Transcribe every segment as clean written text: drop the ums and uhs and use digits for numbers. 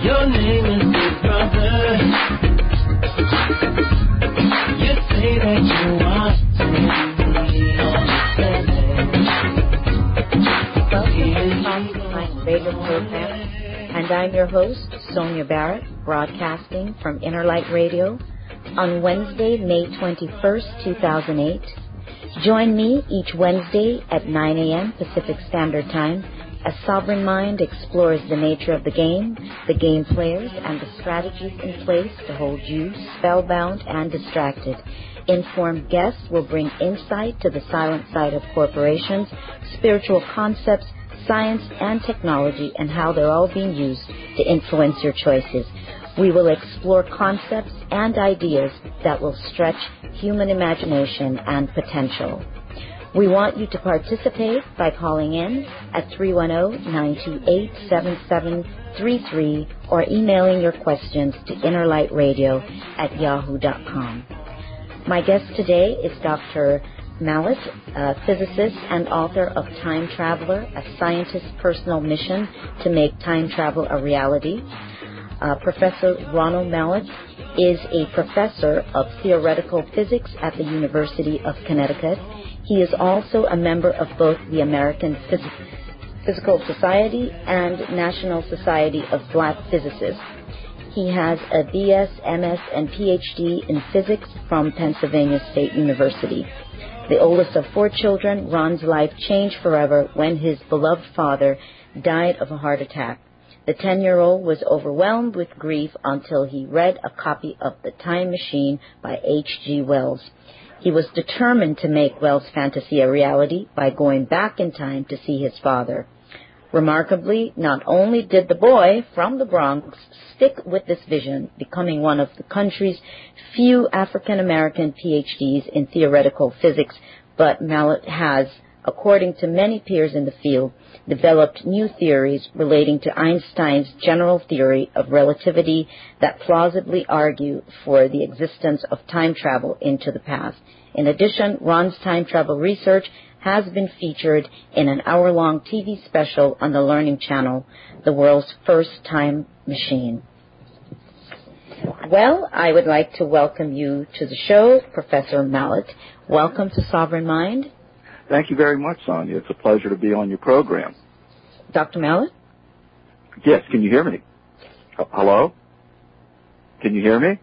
Your name is Big Brother. You say that you want to be on the my radio program, and I'm your host, Sonia Barrett, broadcasting from Inner Light Radio on Wednesday, May 21st, 2008. Join me each Wednesday at 9 a.m. Pacific Standard Time as Sovereign Mind explores the nature of the game players, and the strategies in place to hold you spellbound and distracted. Informed guests will bring insight to the silent side of corporations, spiritual concepts, science, and technology, and how they're all being used to influence your choices. We will explore concepts and ideas that will stretch human imagination and potential. We want you to participate by calling in at 310-928-7733 or emailing your questions to innerlightradio@yahoo.com. My guest today is Dr. Mallet, a physicist and author of Time Traveler, a scientist's personal mission to make time travel a reality. Professor Ronald Mallet is a professor of theoretical physics at the University of Connecticut. He is also a member of both the American Physical Society and National Society of Black Physicists. He has a BS, MS, and PhD in physics from Pennsylvania State University. The oldest of 4 children, Ron's life changed forever when his beloved father died of a heart attack. The 10-year-old was overwhelmed with grief until he read a copy of The Time Machine by H.G. Wells. He was determined to make Wells' fantasy a reality by going back in time to see his father. Remarkably, not only did the boy from the Bronx stick with this vision, becoming one of the country's few African-American PhDs in theoretical physics, but Mallet has, according to many peers in the field, developed new theories relating to Einstein's general theory of relativity that plausibly argue for the existence of time travel into the past. In addition, Ron's time travel research has been featured in an hour-long TV special on the Learning Channel, The World's First Time Machine. Well, I would like to welcome you to the show, Professor Mallet. Welcome to Sovereign Mind. Thank you very much, Sonia. It's a pleasure to be on your program. Dr. Mallet? Yes, can you hear me? Hello? Can you hear me?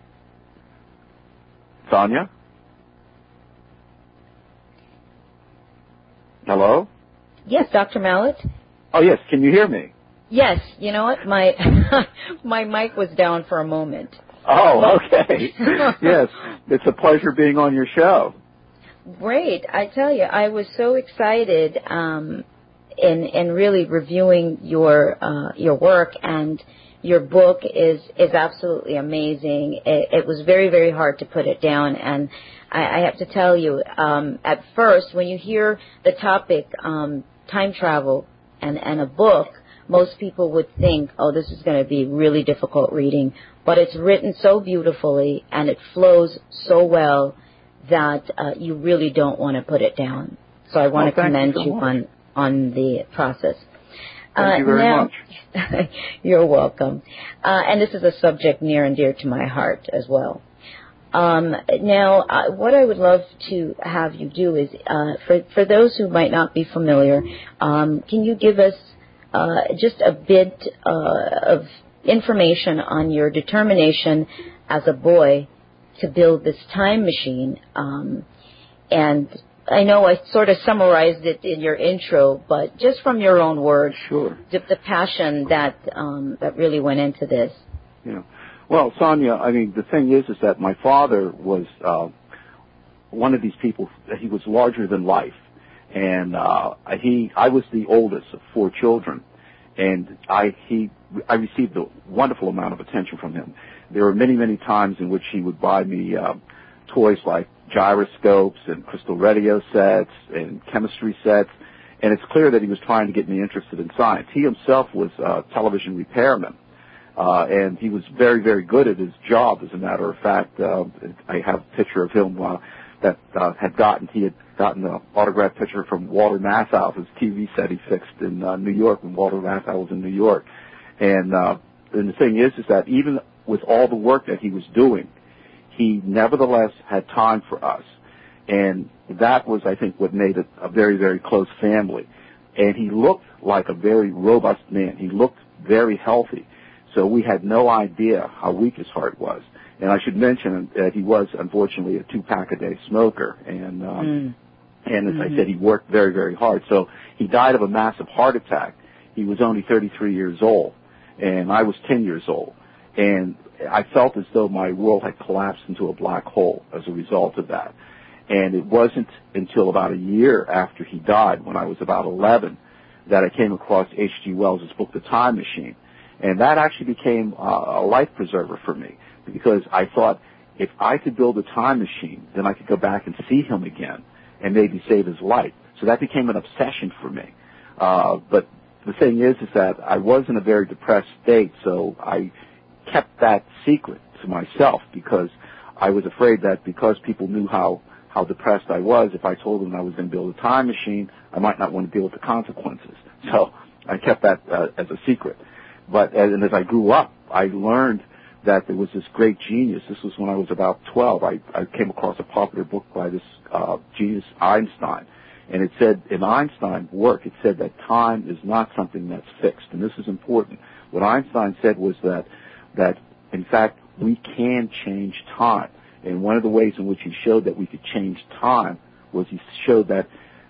Sonia? Hello? Yes, Dr. Mallet? Oh, yes, can you hear me? Yes, you know what? My my mic was down for a moment. Oh, okay. Yes, it's a pleasure being on your show. Great. I tell you, I was so excited in really reviewing your work, and your book is absolutely amazing. It was very, very hard to put it down, and I have to tell you, at first, when you hear the topic, time travel and a book, most people would think, oh, this is going to be really difficult reading, but it's written so beautifully, and it flows so well that you really don't want to put it down. So I want to commend you on the process. Thank you very much. You're welcome. And this is a subject near and dear to my heart as well. What I would love to have you do is, for those who might not be familiar, can you give us just a bit of information on your determination as a boy to build this time machine? And I know I sort of summarized it in your intro, but just from your own words, sure, the passion that really went into this. Yeah. Well, Sonia, I mean, the thing is that my father was one of these people. He was larger than life, and I was the oldest of 4 children, and I received a wonderful amount of attention from him. There were many, many times in which he would buy me toys like gyroscopes and crystal radio sets and chemistry sets, and it's clear that he was trying to get me interested in science. He himself was a television repairman, and he was very, very good at his job. As a matter of fact, I have a picture of him he had gotten an autographed picture from Walter Matthau, his TV set he fixed in New York when Walter Matthau was in New York. And and the thing is that even with all the work that he was doing, he nevertheless had time for us. And that was, I think, what made it a very, very close family. And he looked like a very robust man. He looked very healthy. So we had no idea how weak his heart was. And I should mention that he was, unfortunately, a 2-pack-a-day smoker. And as I said, he worked very, very hard. So he died of a massive heart attack. He was only 33 years old, and I was 10 years old. And I felt as though my world had collapsed into a black hole as a result of that. And it wasn't until about a year after he died, when I was about 11, that I came across H.G. Wells' book, The Time Machine. And that actually became a life preserver for me, because I thought, if I could build a time machine, then I could go back and see him again and maybe save his life. So that became an obsession for me. But the thing is that I was in a very depressed state, so I kept that secret to myself, because I was afraid that because people knew how depressed I was, if I told them I was going to build a time machine, I might not want to deal with the consequences. So I kept that as a secret. But as I grew up, I learned that there was this great genius. This was when I was about 12. I came across a popular book by this genius, Einstein. And it said, in Einstein's work, it said that time is not something that's fixed. And this is important. What Einstein said was that in fact, we can change time. And one of the ways in which he showed that we could change time was he showed that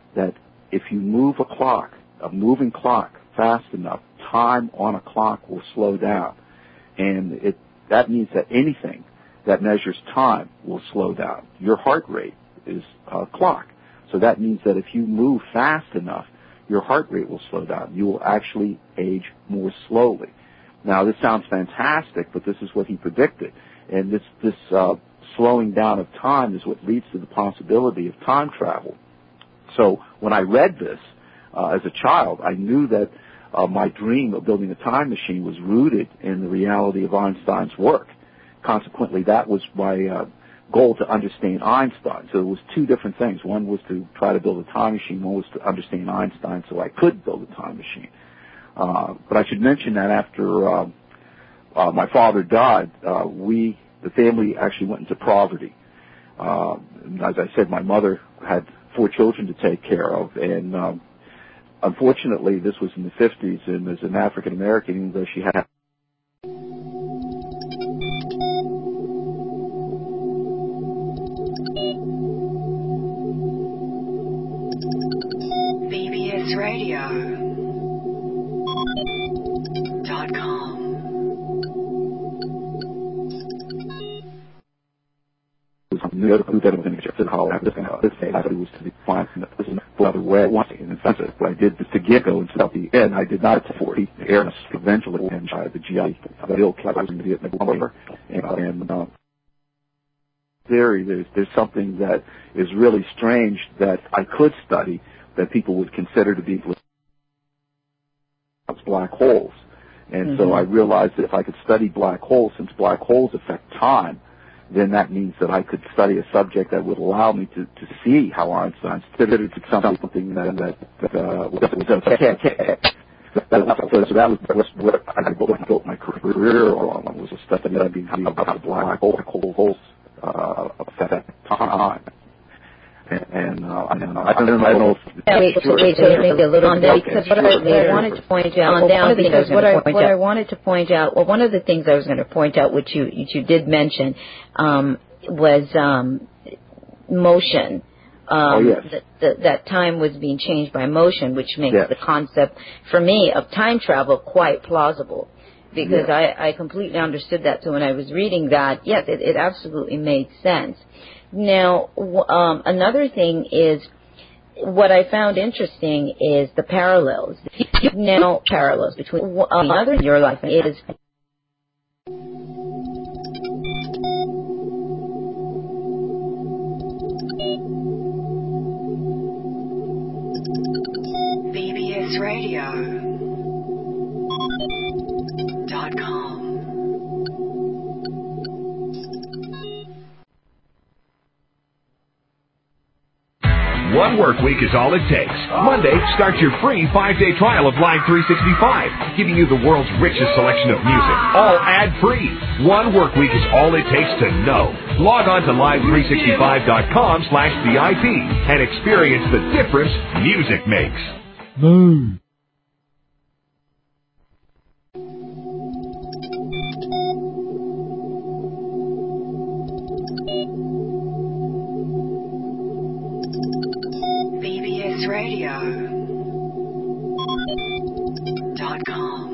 if you move a moving clock, fast enough, time on a clock will slow down. And that means that anything that measures time will slow down. Your heart rate is a clock. So that means that if you move fast enough, your heart rate will slow down. You will actually age more slowly. Now, this sounds fantastic, but this is what he predicted. And this slowing down of time is what leads to the possibility of time travel. So when I read this as a child, I knew that my dream of building a time machine was rooted in the reality of Einstein's work. Consequently, that was my goal, to understand Einstein. So it was two different things. One was to try to build a time machine. One was to understand Einstein so I could build a time machine. But I should mention that after my father died, the family actually went into poverty. As I said, my mother had 4 children to take care of, and unfortunately, this was in the 50s, and as an African American, even though she had BBSradio.com. the other that I was going to get to college. This was to find another way I wanted. And in fact, what I did was to go and stop the end. I did not for the airness eventually, and the GI bill I was in the Vietnam War. And there's something that is really strange that I could study that people would consider to be black holes. And so I realized that if I could study black holes, since black holes affect time, then that means that I could study a subject that would allow me to see how Einstein considered something that was okay. So that was what I built my career on, was a study how black holes affect time. And I don't know. Wait, maybe a little on that, because what I wanted to point out, what I wanted to point out, well, one of the things I was going to point out, which you did mention, was motion. Yes. That time was being changed by motion, which makes the concept, for me, of time travel quite plausible. Because I completely understood that. So when I was reading that, yes, it absolutely made sense. Now, another thing is, what I found interesting is the parallels. Now, parallels between another in your life is BBSradio.com. 1 work week is all it takes. Monday, start your free 5-day trial of Live 365, giving you the world's richest selection of music, all ad-free. 1 work week is all it takes to know. Log on to live365.com/VIP and experience the difference music makes. Moo. BBSradio.com.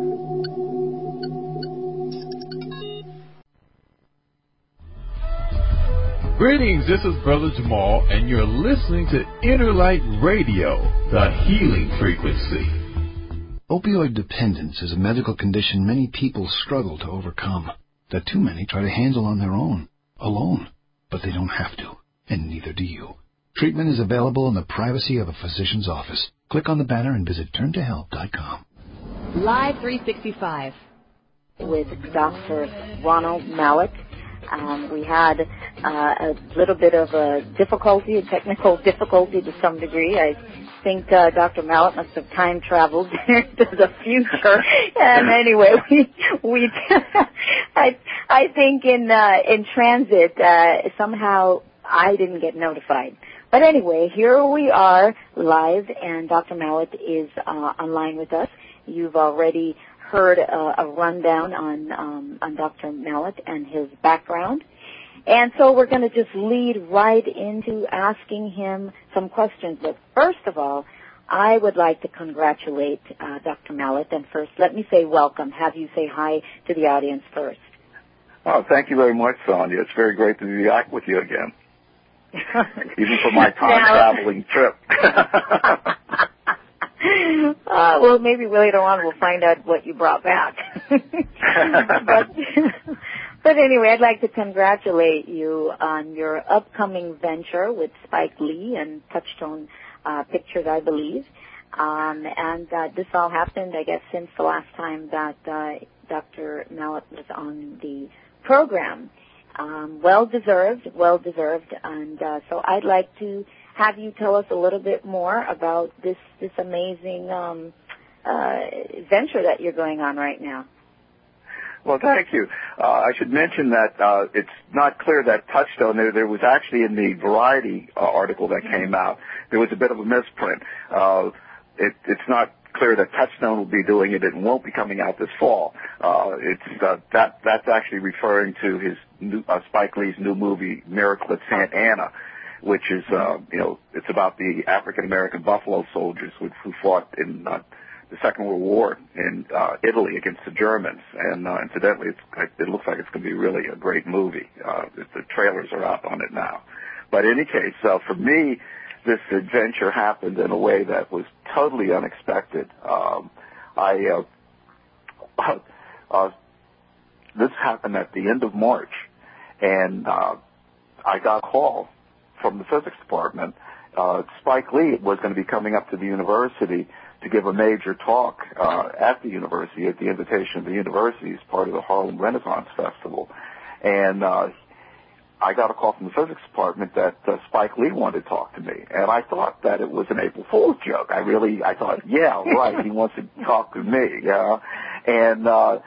Greetings, this is Brother Jamal, and you're listening to Inner Light Radio, the healing frequency. Opioid dependence is a medical condition many people struggle to overcome, that too many try to handle on their own, alone. But they don't have to, and neither do you. Treatment is available in the privacy of a physician's office. Click on the banner and visit turntohelp.com. Live 365 with Dr. Ronald Malik. We had a little bit of a difficulty, a technical difficulty to some degree. I think Dr. Malik must have time traveled to the future. And anyway, I think in transit somehow I didn't get notified. But anyway, here we are live, and Dr. Malik is online with us. You've already heard a rundown on Dr. Malik and his background. And so we're going to just lead right into asking him some questions. But first of all, I would like to congratulate Dr. Malik. And first, let me say welcome. Have you say hi to the audience first. Oh, thank you very much, Sonia. It's very great to be back with you again. Even for my time-traveling trip. Well, maybe later on we'll find out what you brought back. But anyway, I'd like to congratulate you on your upcoming venture with Spike Lee and Touchstone Pictures, I believe. And this all happened, I guess, since the last time that Dr. Malik was on the program. Well deserved. And so I'd like to have you tell us a little bit more about this amazing venture that you're going on right now. Well, thank you. I should mention that it's not clear that Touchstone, there was actually in the Variety article that came out, there was a bit of a misprint. It's not clear that Touchstone will be doing it. It won't be coming out this fall. That's actually referring to his Spike Lee's new movie, Miracle at St. Anna, which is, it's about the African-American Buffalo soldiers who fought in the Second World War in Italy against the Germans. And incidentally, it looks like it's going to be really a great movie. The trailers are out on it now. But in any case, for me, this adventure happened in a way that was totally unexpected. This happened at the end of March, and I got a call from the physics department. Spike Lee was going to be coming up to the university to give a major talk at the university at the invitation of the university as part of the Harlem Renaissance Festival. And I got a call from the physics department that Spike Lee wanted to talk to me. And I thought that it was an April Fool's joke. I thought, yeah, right, he wants to talk to me, And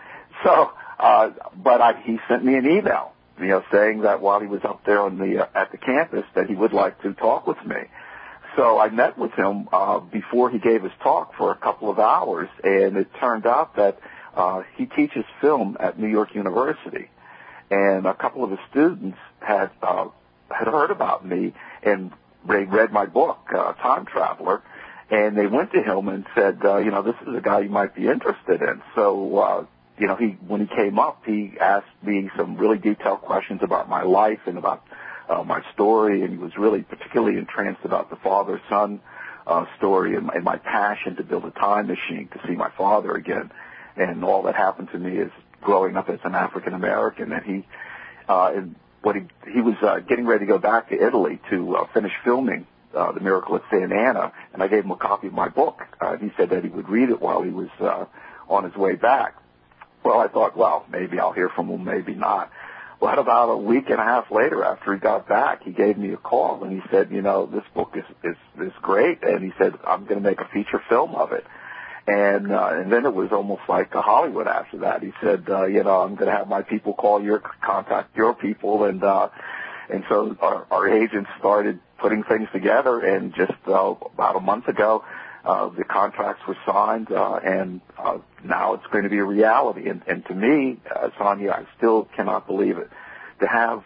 he sent me an email, saying that while he was up there at the campus that he would like to talk with me. So I met with him before he gave his talk for a couple of hours, and it turned out that he teaches film at New York University. And a couple of his students had heard about me, and they read my book, Time Traveler, and they went to him and said, this is a guy you might be interested in. So, when he came up, he asked me some really detailed questions about my life and about my story, and he was really particularly entranced about the father-son story and my passion to build a time machine to see my father again. And all that happened to me is growing up as an African American, and he was getting ready to go back to Italy to finish filming The Miracle at St. Anna, and I gave him a copy of my book. He said that he would read it while he was on his way back. Well, I thought, maybe I'll hear from him, maybe not. Well, about a week and a half later, after he got back, he gave me a call and he said, this book is great, and he said, I'm going to make a feature film of it. And then it was almost like a Hollywood after that. He said, I'm going to have my people contact your people, and so our agents started putting things together, and just about a month ago, the contracts were signed, and now it's going to be a reality. And to me, Sonia, I still cannot believe it. To have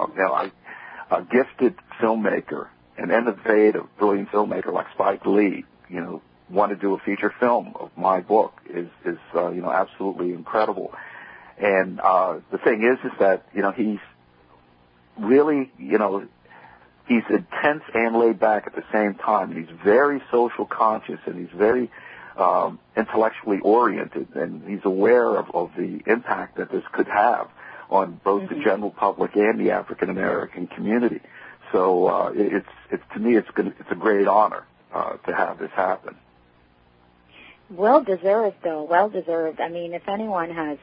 a gifted filmmaker, an innovative, brilliant filmmaker like Spike Lee, want to do a feature film of my book is absolutely incredible. And the thing is that he's really he's intense and laid back at the same time. He's very social conscious, and he's very intellectually oriented, and he's aware of the impact that this could have on both the general public and the African American community. So it's to me it's a great honor to have this happen. Well deserved, though. Well deserved. I mean, if anyone has,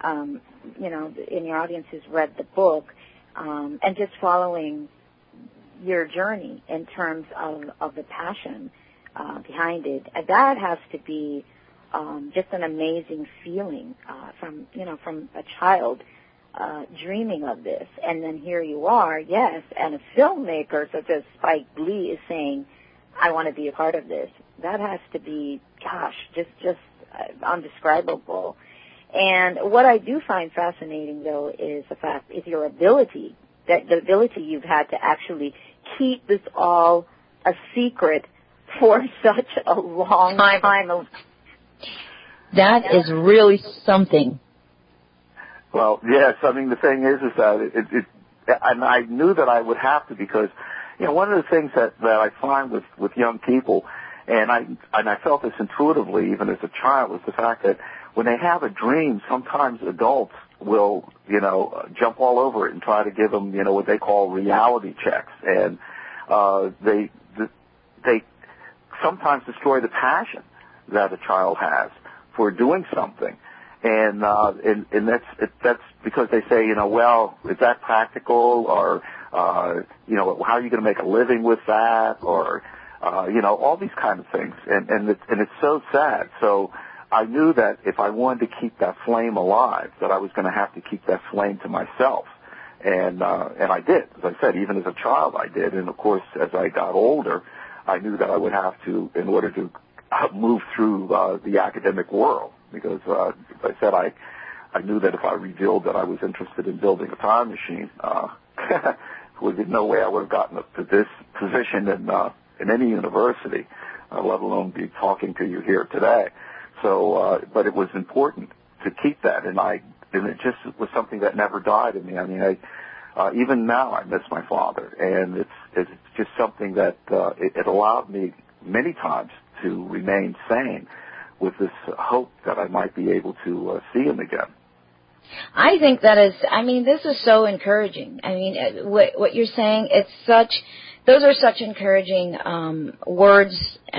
in your audience who's read the book, and just following your journey in terms of the passion behind it, that has to be just an amazing feeling from a child dreaming of this, and then here you are, yes, and a filmmaker such as Spike Lee is saying, I want to be a part of this. That has to be, just undescribable. And what I do find fascinating, though, is your ability, the ability you've had to actually keep this all a secret for such a long time. That is really something. Well, yes. I mean, the thing is that and I knew that I would have to, because one of the things that I find with young people, and I felt this intuitively even as a child, was the fact that when they have a dream, sometimes adults will, jump all over it and try to give them, what they call reality checks, and they sometimes destroy the passion that a child has for doing something. And that's because they say, well, is that practical, or how are you going to make a living with that, or all these kind of things, and it's so sad. So I knew that if I wanted to keep that flame alive, that I was going to have to keep that flame to myself, and I did. As I said, even as a child, I did, and of course, as I got older, I knew that I would have to, in order to move through the academic world, because as I said, I knew that if I revealed that I was interested in building a time machine, there's no way I would have gotten up to this position in any university, let alone be talking to you here today. So, but it was important to keep that, and it just was something that never died in me. I mean, even now I miss my father, and it's just something that it allowed me many times to remain sane, with this hope that I might be able to see him again. I think this is so encouraging. I mean, what you're saying, those are such encouraging words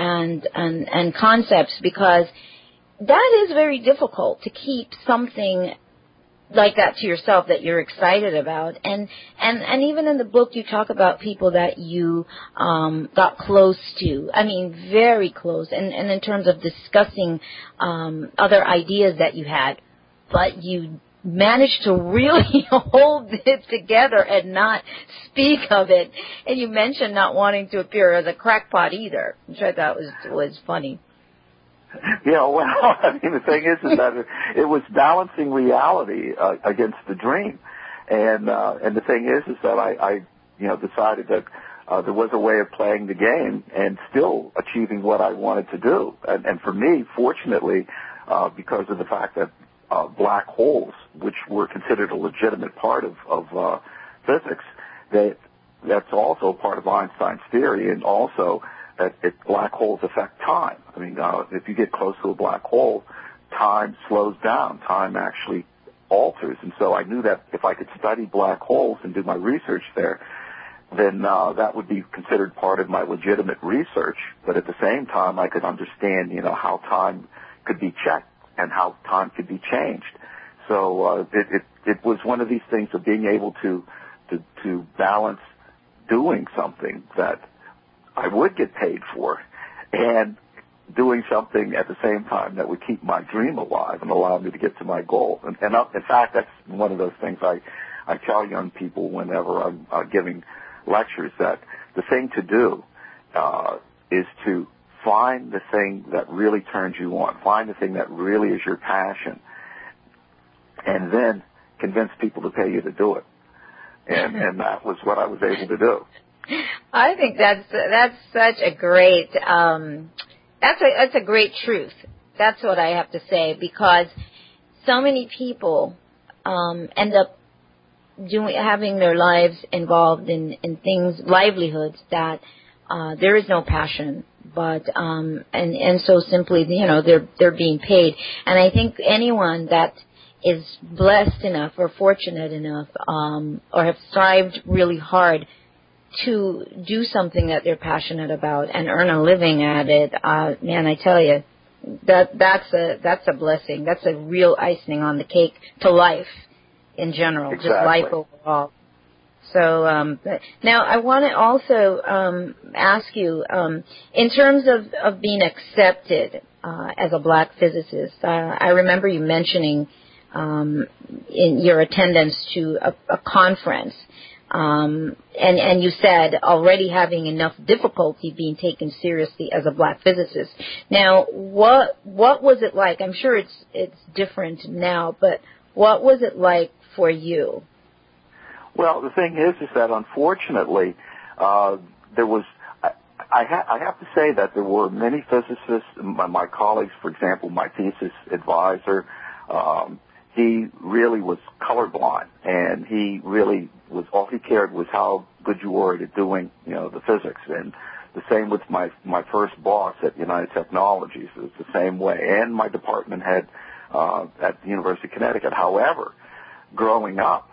and concepts, because that is very difficult to keep something like that to yourself that you're excited about. And even in the book you talk about people that you got close to. I mean, very close. And in terms of discussing other ideas that you had, but you managed to really hold it together and not speak of it. And you mentioned not wanting to appear as a crackpot either, which I thought was funny. Yeah, well, I mean, the thing is that it was balancing reality against the dream, and the thing is that I decided that there was a way of playing the game and still achieving what I wanted to do, and for me, fortunately, because of the fact that black holes, which were considered a legitimate part of physics, that's also part of Einstein's theory, and also that black holes affect time. I mean, if you get close to a black hole, time slows down. Time actually alters. And so I knew that if I could study black holes and do my research there, then that would be considered part of my legitimate research. But at the same time, I could understand, how time could be checked and how time could be changed. So it was one of these things of being able to balance doing something that I would get paid for and doing something at the same time that would keep my dream alive and allow me to get to my goal. And in fact, that's one of those things I tell young people whenever I'm giving lectures, that the thing to do is to find the thing that really turns you on, find the thing that really is your passion, and then convince people to pay you to do it. And that was what I was able to do. I think that's such a great that's a great truth. That's what I have to say, because so many people end up having their lives involved in things, livelihoods that there is no passion, but and so simply, they're being paid. And I think anyone that is blessed enough or fortunate enough or have strived really hard to do something that they're passionate about and earn a living at it, man, I tell you, that's a blessing. That's a real icing on the cake to life in general, exactly. Just life overall. So now I want to also ask you, in terms of being accepted as a black physicist, I remember you mentioning in your attendance to a conference, and you said already having enough difficulty being taken seriously as a black physicist. Now, what was it like? I'm sure it's different now, but what was it like for you? Well, the thing is that unfortunately, there was. I have to say that there were many physicists, my colleagues, for example, my thesis advisor. He really was colorblind, and he really was, all he cared was how good you were at doing, the physics. And the same with my first boss at United Technologies. It was the same way. And my department head at the University of Connecticut. However, growing up,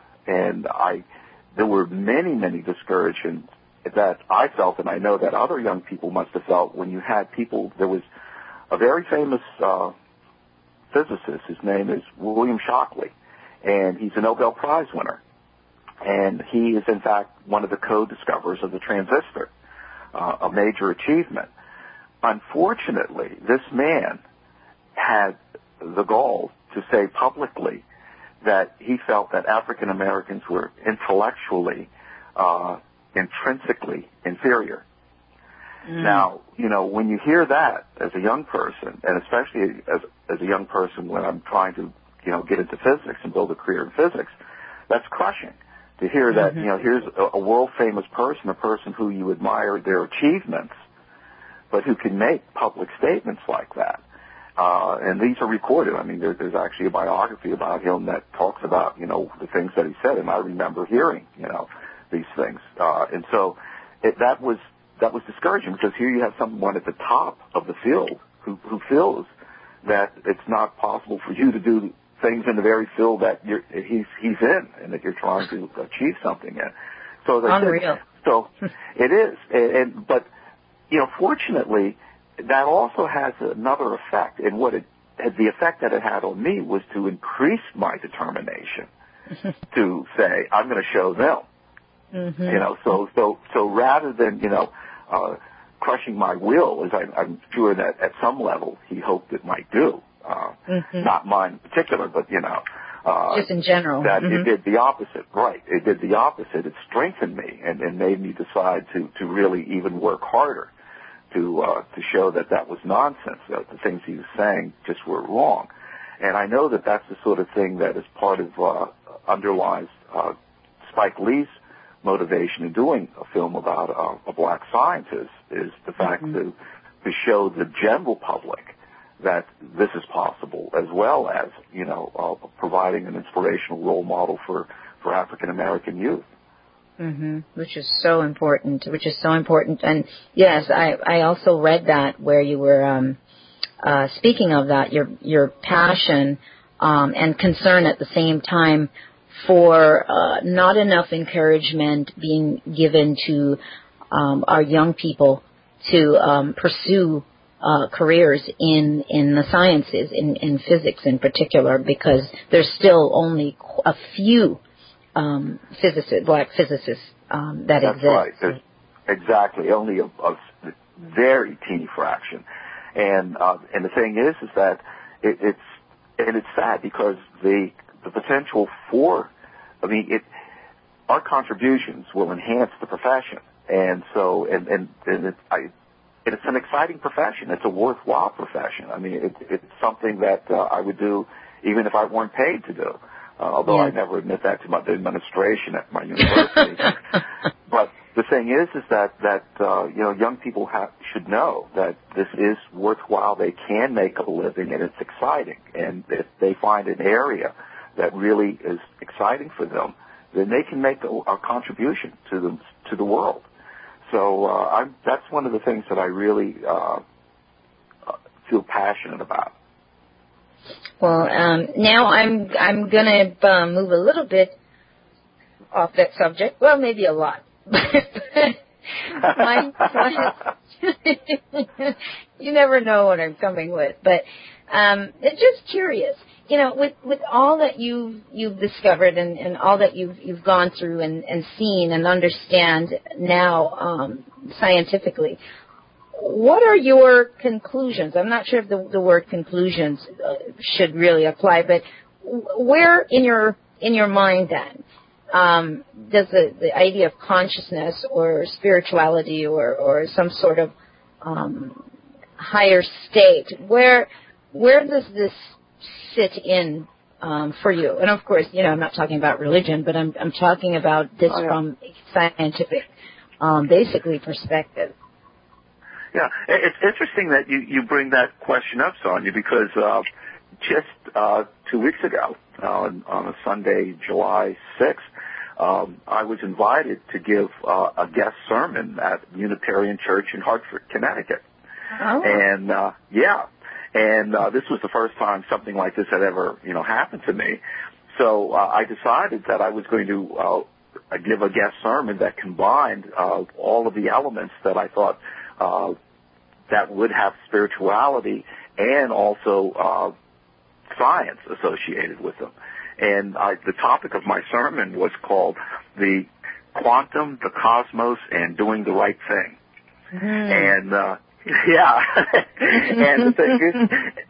there were many discouragements that I felt, and I know that other young people must have felt, when you had people. There was a very famous physicist. His name is William Shockley, and he's a Nobel Prize winner. And he is, in fact, one of the co-discoverers of the transistor, a major achievement. Unfortunately, this man had the gall to say publicly that he felt that African Americans were intellectually, intrinsically inferior. Now, when you hear that as a young person, and especially as a young person when I'm trying to, get into physics and build a career in physics, that's crushing to hear that, here's a world-famous person, a person who you admire their achievements, but who can make public statements like that. And these are recorded. I mean, there's actually a biography about him that talks about, the things that he said, and I remember hearing, these things. And so that was discouraging, because here you have someone at the top of the field who feels that it's not possible for you to do things in the very field that he's in, and that you're trying to achieve something in. So as I said, so it is. But fortunately, that also has another effect, and the effect that it had on me was to increase my determination to say, I'm going to show them. So rather than, crushing my will, as I'm sure that at some level he hoped it might do, not mine in particular, but, just in general. That it did the opposite, right. It did the opposite. It strengthened me and made me decide to really even work harder to show that was nonsense, that the things he was saying just were wrong. And I know that that's the sort of thing that is part of, underlies Spike Lee's motivation in doing a film about a black scientist, is the fact to show the general public that this is possible, as well as, providing an inspirational role model for African American youth. Which is so important. And yes, I also read that where you were speaking of that, your passion and concern at the same time for not enough encouragement being given to our young people to pursue careers in the sciences, in physics in particular, because there's still only a few black physicists that That's exist. right. There's exactly only a very teeny fraction, and the thing is that it's sad because the potential for, our contributions will enhance the profession, and so it's an exciting profession. It's a worthwhile profession. It's something that I would do even if I weren't paid to do. Although I never admit that to the administration at my university. But the thing is that young people should know that this is worthwhile. They can make a living, and it's exciting. And if they find an area that really is exciting for them, then they can make a contribution to the world. So that's one of the things that I really feel passionate about. Well, now I'm going to move a little bit off that subject. Well, maybe a lot. You never know what I'm coming with. But just curious, with all that you've discovered and all that you've gone through and seen and understand now scientifically, what are your conclusions? I'm not sure if the word conclusions should really apply, but where in your mind then does the idea of consciousness or spirituality or some sort of higher state, where does this sit in for you? And of course, I'm not talking about religion, but I'm talking about this from a scientific, basically, perspective. Yeah, it's interesting that you bring that question up, Sonia, because just 2 weeks ago, on a Sunday, July 6th, I was invited to give a guest sermon at Unitarian Church in Hartford, Connecticut. Oh. And this was the first time something like this had ever happened to me. So I decided that I was going to give a guest sermon that combined all of the elements that I thought that would have spirituality and also science associated with them. And the topic of my sermon was called The Quantum, the Cosmos, and Doing the Right Thing. And and the thing is,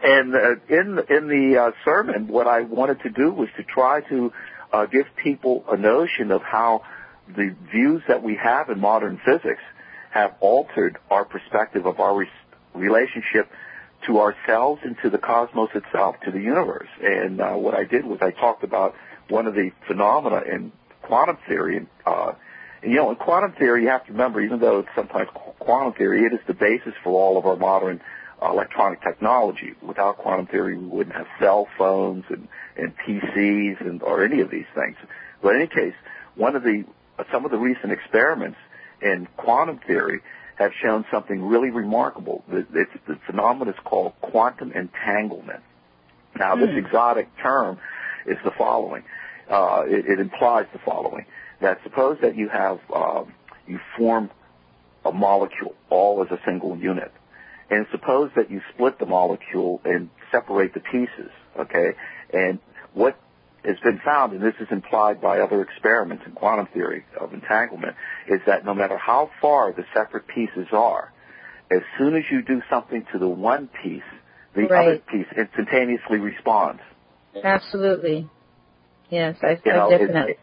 in the sermon, what I wanted to do was to try to give people a notion of how the views that we have in modern physics have altered our perspective of our relationship to ourselves and to the cosmos itself, to the universe. And what I did was I talked about one of the phenomena in quantum theory. And in quantum theory, you have to remember, even though it's sometimes quantum theory, it is the basis for all of our modern electronic technology. Without quantum theory, we wouldn't have cell phones and PCs or any of these things. But in any case, some of the recent experiments in quantum theory have shown something really remarkable. The phenomenon is called quantum entanglement. Now, this exotic term is the following. It implies the following, that suppose that you have, you form a molecule all as a single unit. And suppose that you split the molecule and separate the pieces, okay? And what has been found, and this is implied by other experiments in quantum theory of entanglement, is that no matter how far the separate pieces are, as soon as you do something to the one piece, the other piece instantaneously responds. Absolutely. Yes, I definitely.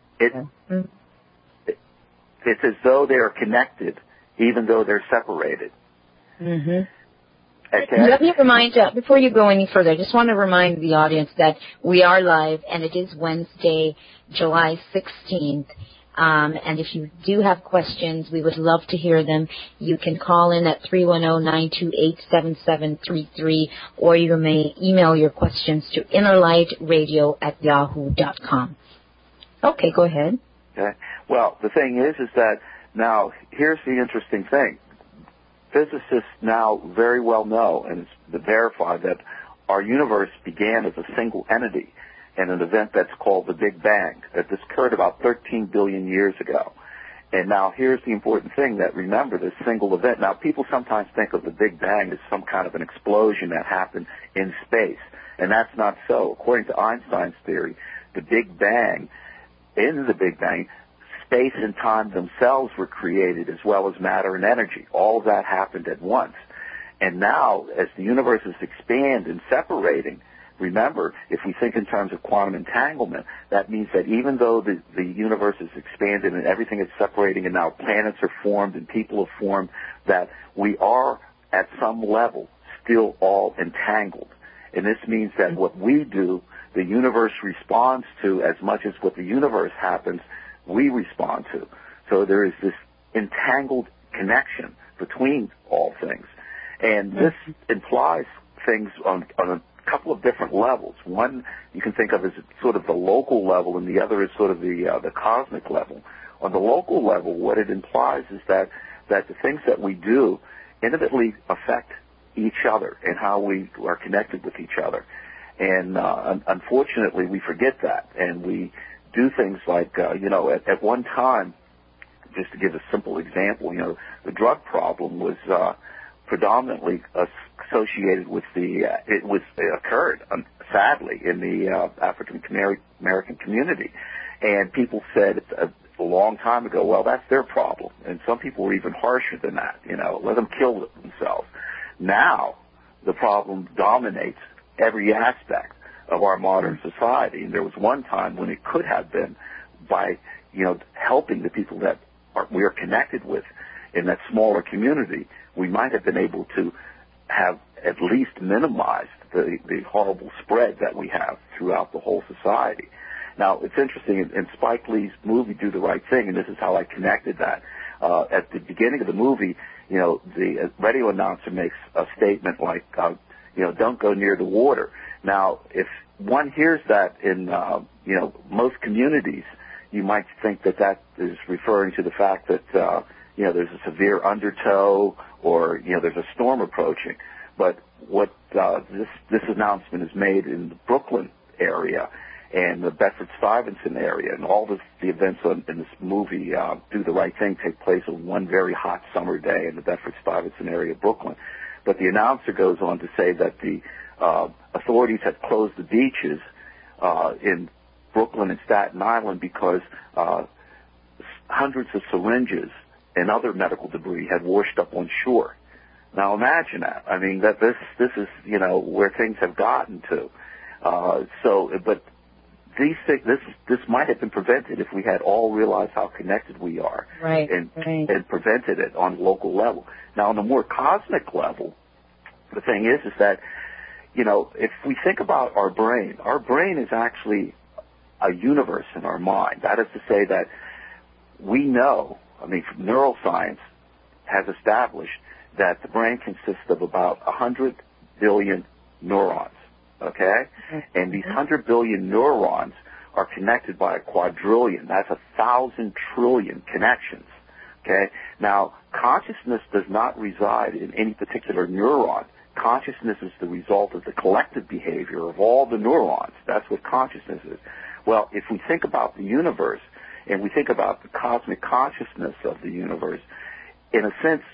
It's as though they are connected, even though they're separated. Mm-hmm. Okay. Let me remind, before you go any further, I just want to remind the audience that we are live, and it is Wednesday, July 16th. And if you do have questions, we would love to hear them. You can call in at 310-928-7733, or you may email your questions to innerlightradio@yahoo.com. Okay, go ahead. Okay. Well, the thing is that now, here's the interesting thing. Physicists now very well know, and it's verified, that our universe began as a single entity in an event that's called the Big Bang, that this occurred about 13 billion years ago. And now here's the important thing, that remember this single event. Now people sometimes think of the Big Bang as some kind of an explosion that happened in space. And that's not so. According to Einstein's theory, in the Big Bang, space and time themselves were created, as well as matter and energy. All of that happened at once. And now, as the universe is expanding and separating, remember, if we think in terms of quantum entanglement, that means that even though the universe is expanded and everything is separating and now planets are formed and people are formed, that we are, at some level, still all entangled. And this means that what we do, the universe responds to as much as what the universe happens, we respond to. So there is this entangled connection between all things. And this implies things on a couple of different levels. One you can think of as sort of the local level, and the other is sort of the cosmic level. On the local level, what it implies is that the things that we do intimately affect each other and how we are connected with each other. And unfortunately, we forget that, and we do things like, at one time, just to give a simple example, the drug problem was predominantly associated with it occurred, sadly, in the African American community. And people said a long time ago, well, that's their problem. And some people were even harsher than that, let them kill themselves. Now, the problem dominates every aspect of our modern society. And there was one time when it could have been by, helping the people that we are connected with in that smaller community, we might have been able to have at least minimized the horrible spread that we have throughout the whole society. Now, it's interesting, in Spike Lee's movie, Do the Right Thing, and this is how I connected that. At the beginning of the movie, the radio announcer makes a statement like, don't go near the water. Now, if one hears that in, most communities, you might think that is referring to the fact that, there's a severe undertow or, there's a storm approaching. But what this announcement is made in the Brooklyn area and the Bedford-Stuyvesant area, and all the events in this movie, Do the Right Thing, take place on one very hot summer day in the Bedford-Stuyvesant area of Brooklyn. But the announcer goes on to say that the authorities had closed the beaches in Brooklyn and Staten Island because hundreds of syringes and other medical debris had washed up on shore. Now imagine that. I mean, that this is, where things have gotten to. But these things, this might have been prevented if we had all realized how connected we are, and prevented it on a local level. Now, on a more cosmic level, the thing is that, if we think about our brain is actually a universe in our mind. That is to say that we know, neuroscience has established that the brain consists of about 100 billion neurons, okay? And these 100 billion neurons are connected by a quadrillion. That's 1,000 trillion connections, okay? Now, consciousness does not reside in any particular neuron. Consciousness is the result of the collective behavior of all the neurons. That's what consciousness is. Well, if we think about the universe and we think about the cosmic consciousness of the universe, in a sense,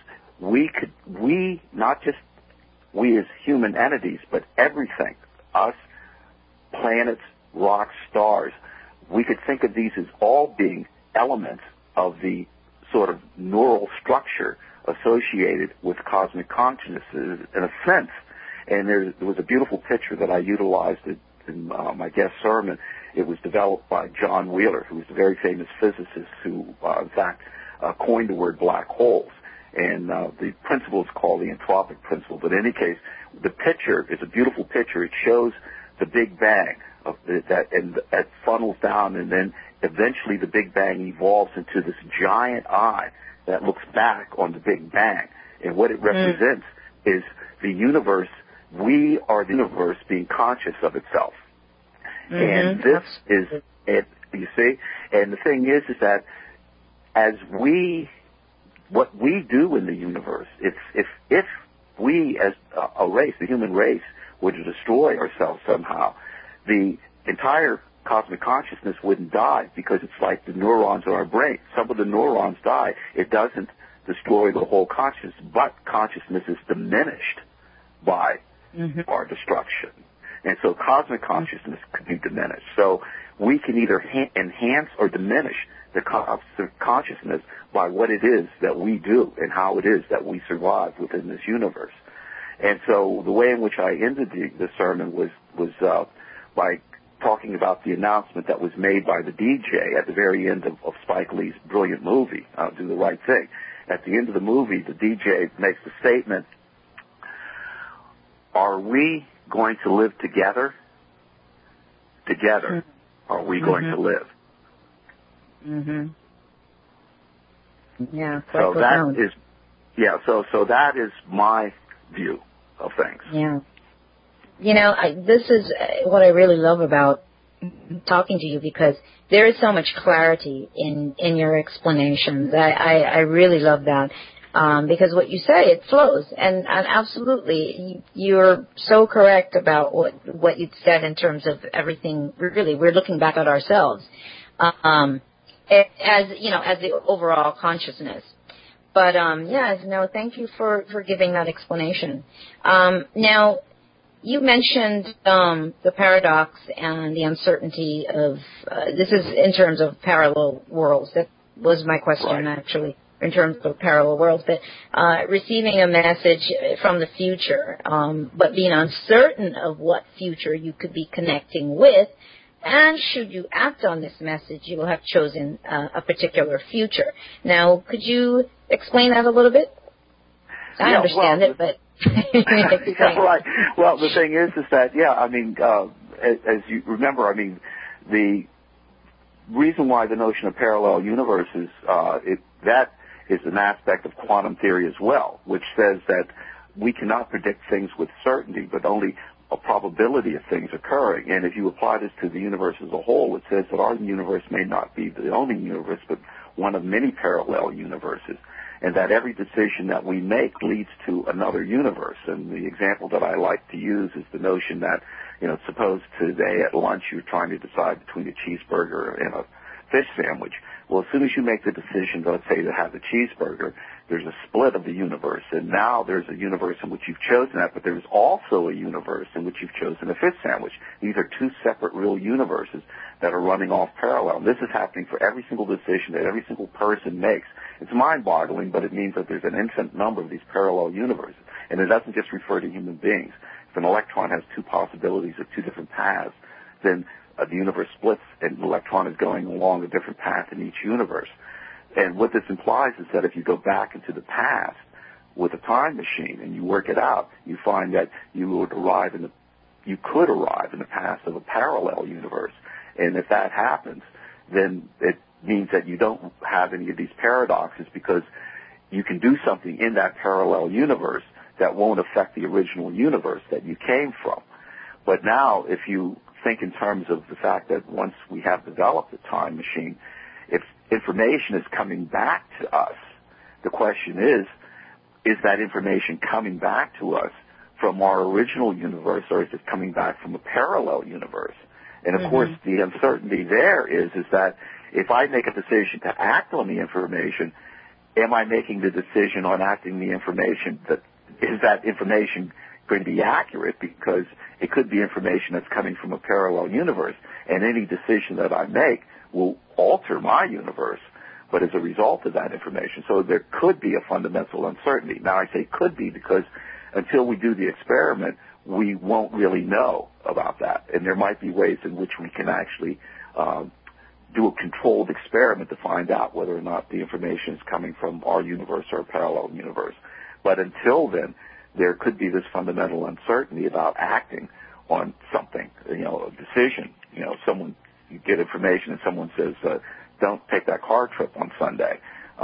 we, not just we as human entities, but everything, us, planets, rocks, stars, we could think of these as all being elements of the sort of neural structure associated with cosmic consciousness in a sense. And there was a beautiful picture that I utilized in my guest sermon. It was developed by John Wheeler, who was a very famous physicist who, in fact, coined the word black holes. And the principle is called the entropic principle. But in any case, the picture is a beautiful picture. It shows the Big Bang that funnels down, and then eventually the Big Bang evolves into this giant eye that looks back on the Big Bang. And what it represents is the universe. We are the universe being conscious of itself. And this is it, you see? And the thing is that as what we do in the universe, if we as a race, the human race, were to destroy ourselves somehow, the entire cosmic consciousness wouldn't die, because it's like the neurons in our brain. Some of the neurons die. It doesn't destroy the whole consciousness, but consciousness is diminished by our destruction. And so cosmic consciousness could be diminished. So we can either enhance or diminish the cosmic consciousness by what it is that we do and how it is that we survive within this universe. And so the way in which I ended the sermon was by talking about the announcement that was made by the DJ at the very end of Spike Lee's brilliant movie, Do the Right Thing. At the end of the movie, the DJ makes the statement, are we going to live together? Together, are we going to live? Yeah, so profound. that is, so that is my view of things. Yeah. You know, this is what I really love about talking to you, because there is so much clarity in your explanations. I really love that. Because what you say, it flows. And absolutely, you're so correct about what you said in terms of everything. Really, we're looking back at ourselves as the overall consciousness. But, thank you for giving that explanation. Now, you mentioned the paradox and the uncertainty of, this is in terms of parallel worlds. That was my question, actually, in terms of parallel worlds. But receiving a message from the future, but being uncertain of what future you could be connecting with, and should you act on this message, you will have chosen a particular future. Now, could you explain that a little bit? I understand it, but... Right. Well, the thing is that, as you remember, the reason why the notion of parallel universes, that is an aspect of quantum theory as well, which says that we cannot predict things with certainty, but only a probability of things occurring. And if you apply this to the universe as a whole, it says that our universe may not be the only universe, but one of many parallel universes, and that every decision that we make leads to another universe. And the example that I like to use is the notion that, suppose today at lunch you're trying to decide between a cheeseburger and a fish sandwich. Well, as soon as you make the decision, let's say, to have the cheeseburger, there's a split of the universe, and now there's a universe in which you've chosen that, but there's also a universe in which you've chosen a fish sandwich. These are two separate real universes that are running off parallel. This is happening for every single decision that every single person makes. It's mind-boggling, but it means that there's an infinite number of these parallel universes, and it doesn't just refer to human beings. If an electron has two possibilities of two different paths, then the universe splits and the electron is going along a different path in each universe. And what this implies is that if you go back into the past with a time machine and you work it out, you find that you could arrive in the past of a parallel universe. And if that happens, then it means that you don't have any of these paradoxes, because you can do something in that parallel universe that won't affect the original universe that you came from. But now, if you think in terms of the fact that once we have developed a time machine, if information is coming back to us, the question is that information coming back to us from our original universe, or is it coming back from a parallel universe? And of course, the uncertainty there is that if I make a decision to act on the information, am I making the decision on acting the information is that information going to be accurate? Because it could be information that's coming from a parallel universe, and any decision that I make will alter my universe, but as a result of that information. So there could be a fundamental uncertainty. Now I say could be because until we do the experiment, we won't really know about that. And there might be ways in which we can actually do a controlled experiment to find out whether or not the information is coming from our universe or a parallel universe. But until then, there could be this fundamental uncertainty about acting on something, a decision. You get information and someone says, don't take that car trip on Sunday.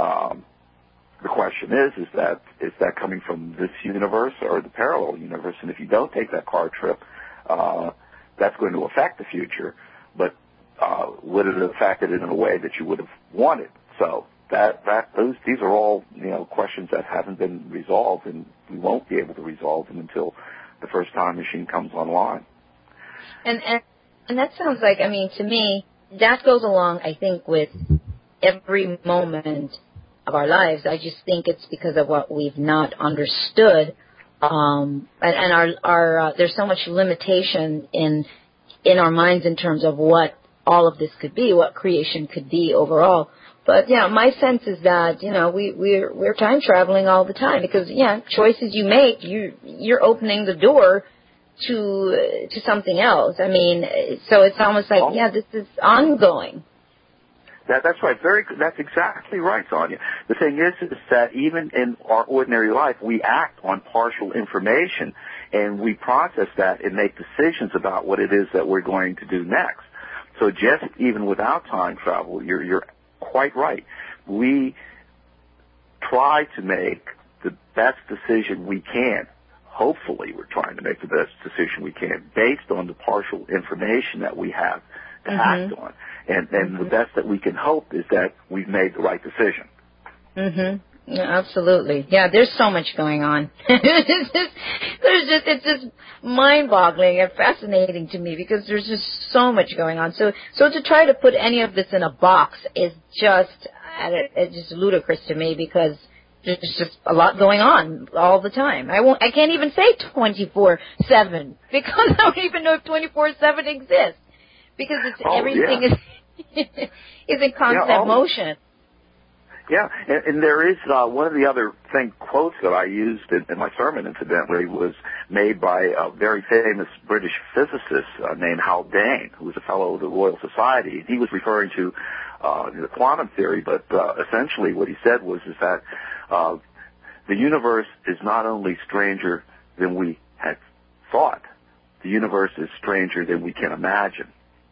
The question is that coming from this universe or the parallel universe? And if you don't take that car trip, that's going to affect the future, but would it have affected it in a way that you would have wanted? So these are all questions that haven't been resolved, and we won't be able to resolve them until the first time machine comes online. And And that sounds like, I mean, to me, that goes along, I think, with every moment of our lives. I just think it's because of what we've not understood, and our there's so much limitation in our minds in terms of what all of this could be, what creation could be overall. But yeah, my sense is that, you know, we're time traveling all the time because, yeah, choices you make, you're opening the door to something else. I mean, so it's almost like, yeah, this is ongoing. That's right. That's exactly right, Sonia. The thing is that even in our ordinary life, we act on partial information, and we process that and make decisions about what it is that we're going to do next. So just even without time travel, you're quite right. We try to make the best decision we can. Hopefully, we're trying to make the best decision we can based on the partial information that we have to act on. And the best that we can hope is that we've made the right decision. Yeah, absolutely. Yeah, there's so much going on. It's just mind-boggling and fascinating to me because there's just so much going on. So to try to put any of this in a box is it's just ludicrous to me because there's just a lot going on all the time. I can't even say 24/7 because I don't even know if 24/7 exists because everything is in constant motion. Yeah, and there is one of the other quotes that I used in my sermon, incidentally, was made by a very famous British physicist named Haldane, who was a fellow of the Royal Society. He was referring to the quantum theory, but essentially what he said was that the universe is not only stranger than we had thought, the universe is stranger than we can imagine.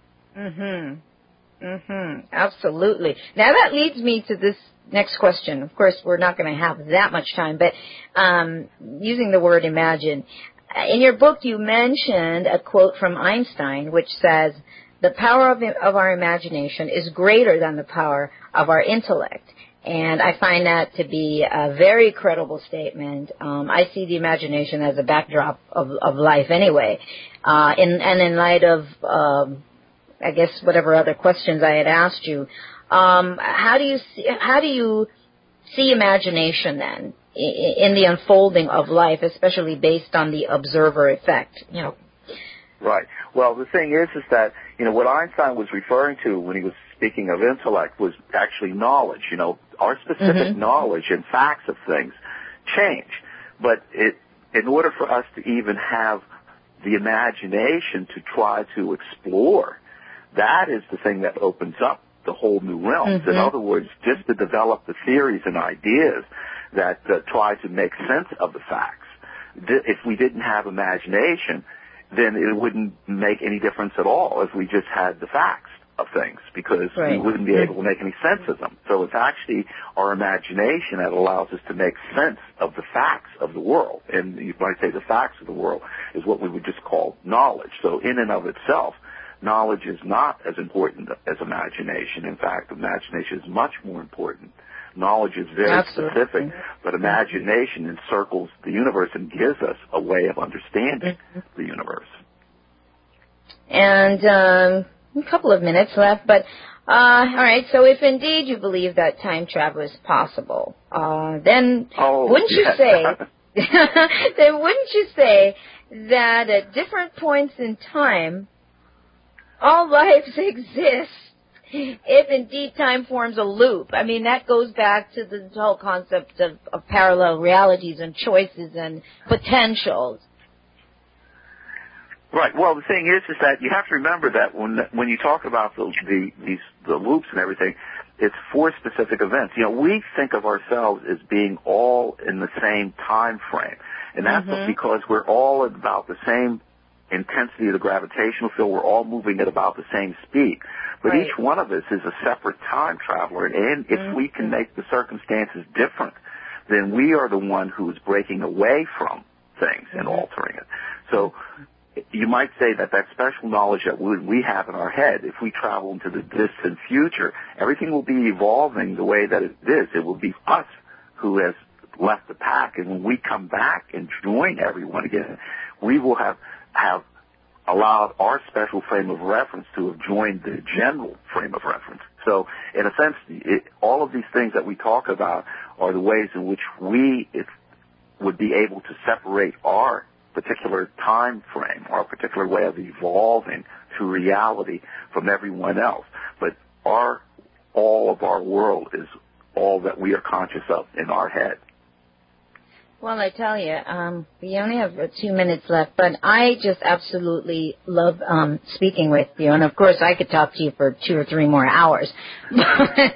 Absolutely. Now that leads me to this next question. Of course, we're not going to have that much time, but using the word imagine. In your book, you mentioned a quote from Einstein, which says, "The power of our imagination is greater than the power of our intellect." And I find that to be a very credible statement. I see the imagination as a backdrop of life anyway. In light of I guess whatever other questions I had asked you, how do you see imagination then in the unfolding of life, especially based on the observer effect? You know. Right. Well, the thing is that what Einstein was referring to when he was speaking of intellect was actually knowledge. Our specific knowledge and facts of things change, but in order for us to even have the imagination to try to explore, that is the thing that opens up the whole new realms. In other words, just to develop the theories and ideas that try to make sense of the facts. If we didn't have imagination, then it wouldn't make any difference at all if we just had the facts of things, because we wouldn't be able to make any sense of them. So it's actually our imagination that allows us to make sense of the facts of the world. And you might say the facts of the world is what we would just call knowledge. So in and of itself, knowledge is not as important as imagination. In fact, imagination is much more important. Knowledge is very specific, but imagination encircles the universe and gives us a way of understanding the universe. And a couple of minutes left, but all right. So if indeed you believe that time travel is possible, then wouldn't you say that at different points in time, all lives exist if indeed time forms a loop? I mean, that goes back to the whole concept of parallel realities and choices and potentials. Right. Well, the thing is that you have to remember that when you talk about the loops and everything, it's for specific events. We think of ourselves as being all in the same time frame, and that's because we're all at about the same intensity of the gravitational field. We're all moving at about the same speed. But each one of us is a separate time traveler, and if we can make the circumstances different, then we are the one who is breaking away from things and altering it. So you might say that special knowledge that we have in our head, if we travel into the distant future, everything will be evolving the way that it is. It will be us who has left the pack, and when we come back and join everyone again, we will have allowed our special frame of reference to have joined the general frame of reference. So, in a sense, all of these things that we talk about are the ways in which we would be able to separate our particular time frame, our particular way of evolving to reality from everyone else. But all of our world is all that we are conscious of in our head. Well, I tell you, we only have 2 minutes left, but I just absolutely love speaking with you. And, of course, I could talk to you for 2 or 3 more hours. But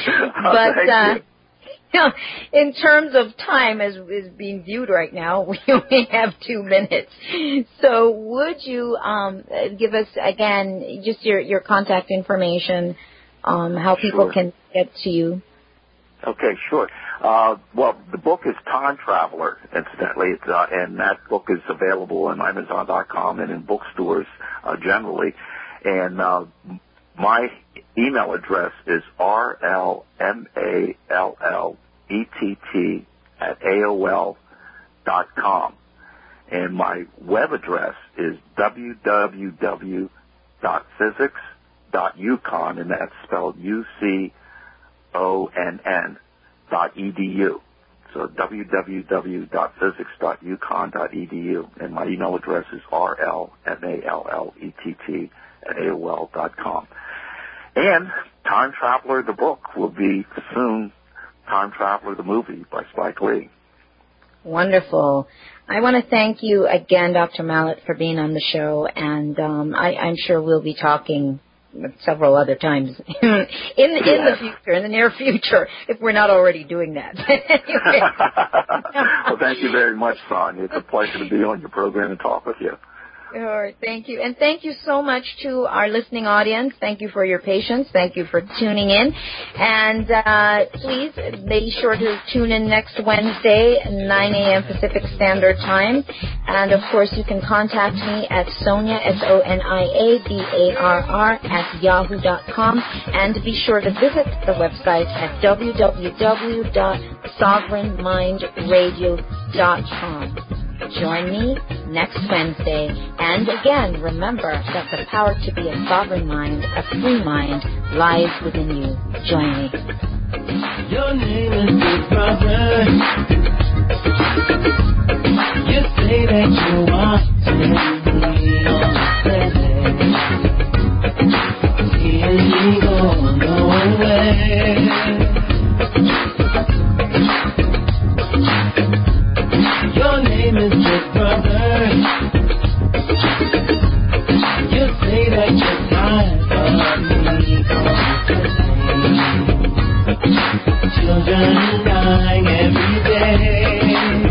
in terms of time as is being viewed right now, we only have 2 minutes. So would you give us, again, just your contact information, how people can get to you? Okay, sure. Well, the book is Time Traveler, incidentally, and that book is available on Amazon.com and in bookstores generally. And my email address is rlmallettt@AOL.com. And my web address is www.physics.uconn, and that's spelled UCONN.edu. So www.physics.uconn.edu, and my email address is rlmallettt@AOL.com. And Time Traveler, the book, will be soon Time Traveler, the movie by Spike Lee. Wonderful. I want to thank you again, Dr. Mallett, for being on the show, and I'm sure we'll be talking several other times in the future, in the near future, if we're not already doing that. Well, thank you very much, Sonia. It's a pleasure to be on your program and talk with you. All right, thank you. And thank you so much to our listening audience. Thank you for your patience. Thank you for tuning in. And please be sure to tune in next Wednesday, 9 a.m. Pacific Standard Time. And, of course, you can contact me at Sonia, SONIABARR, @yahoo.com. And be sure to visit the website at www.sovereignmindradio.com. Join me next Wednesday. And again, remember that the power to be a sovereign mind, a free mind, lies within you. Join me. Your name is Big Brother. You say that you want to be on the seeing me go nowhere. Your name is Big Brother. You say that you're tired of me. Children dying every day.